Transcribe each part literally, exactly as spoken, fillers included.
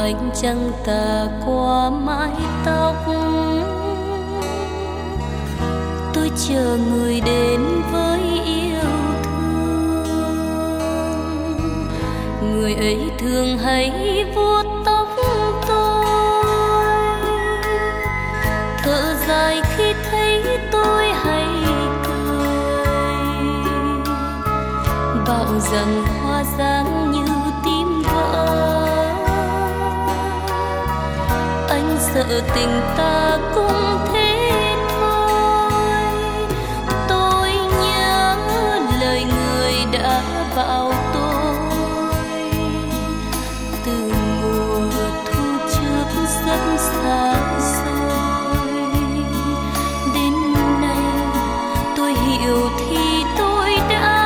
ánh trăng tà qua mái tóc. Tôi chờ người đến với yêu thương, người ấy thường hay vuốt tóc tôi, thở dài khi thấy tôi hay cười, bảo rằng hoa dáng như tim vỡ. Anh sợ tình ta cũng thế thôi. Tôi nhớ lời người đã bảo tôi từ mùa thu trước rất xa xôi. Đến nay tôi hiểu thì tôi đã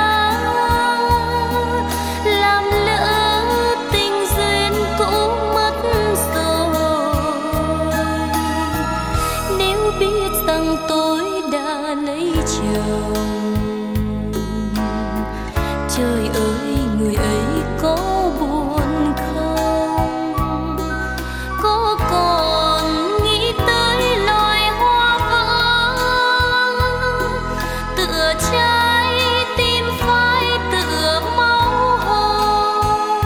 làm lỡ tình duyên cũ mất rồi. Nếu biết rằng tôi đã lấy chồng, trời ơi người ấy có buồn không? Có còn nghĩ tới loài hoa vỡ tựa trái tim phai tựa máu hồng?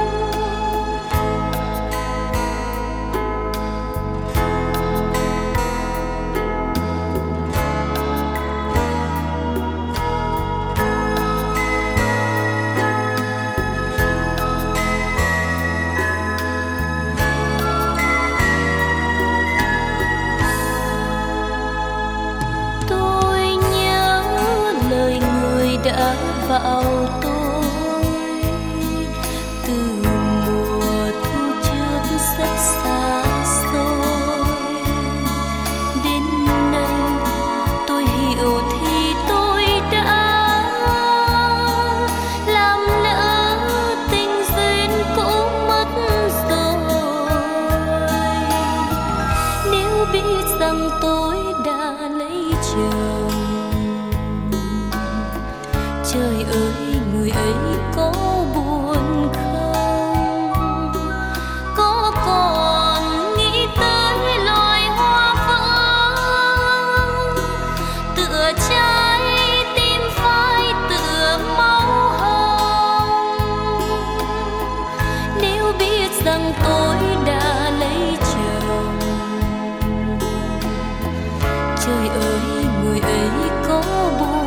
Tôi nhớ lời người đã bảo tôi từ mùa thu trước rất xa xôi. Đến nay tôi hiểu thì tôi đã làm lỡ tình duyên cũ mất rồi. Nếu biết rằng tôi đã lấy chồng, trời ơi người ấy có buồn không? Có còn nghĩ tới loài hoa vỡ tựa trái tim phai tựa máu hồng? Nếu biết rằng tôi đã lấy chồng, trời ơi người ấy có buồn